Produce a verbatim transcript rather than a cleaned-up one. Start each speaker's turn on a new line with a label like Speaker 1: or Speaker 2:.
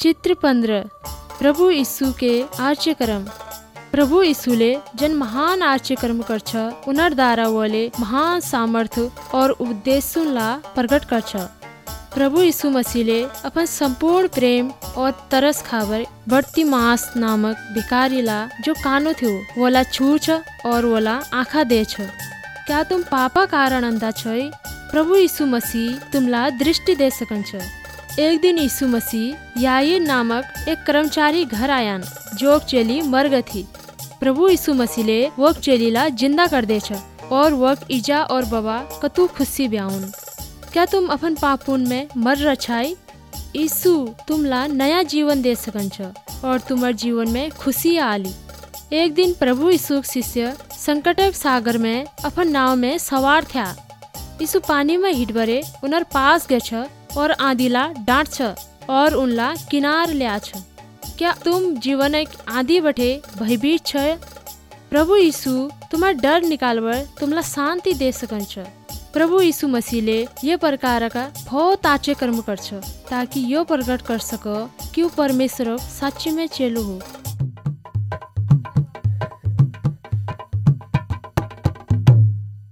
Speaker 1: चित्र पंद्रह प्रभु यीशु के आर्यक्रम। प्रभु यीशुले जन महान आर्यक्रम गर्छ उनीहरूद्वारा वले महान सामर्थ्य और उद्देश्यला प्रकट गर्छ। प्रभु यीशु मसीहले अपन संपूर्ण प्रेम और तरस खाबर बर्तिमास नामक भिखारीला जो कानो थियो वला छूछ और वला आँखा देछ। क्या तुम पापा कारण अंधा छै? प्रभु यीशु मसीह तुमला दृष्टि दे सकन्छ। एक दिन यीशु मसीह याईर नामक एक कर्मचारी घर आयान जो चेली मर गई थी। प्रभु यीशु मसीहले वक चेलीला जिंदा कर देछ और वक इजा और बाबा कतु खुशी ब्याउन। क्या तुम अपन पापुन में मर रछाई? यीशु तुमला नया जीवन दे सकन्छ और तुम्हार जीवन में खुशी आली। एक दिन प्रभु यीशु शिष्य संकटक सागर में अपन नाव में सवार था। यीशु पानी में हिटबरे उनर पास गए और आंधीला डांट और उनला किनार लिया छ। क्या तुम जीवन एक आंधी बटे भयभीत छ? प्रभु यीशु तुम्हार डर निकालवर तुमला शांति दे सकन्छ। प्रभु यीशु मसीहले ये प्रकार का बहुत आचे कर्म गर्छ ताकि यो प्रकट कर सक कि वो परमेश्वर साच्ची में चेलो हो।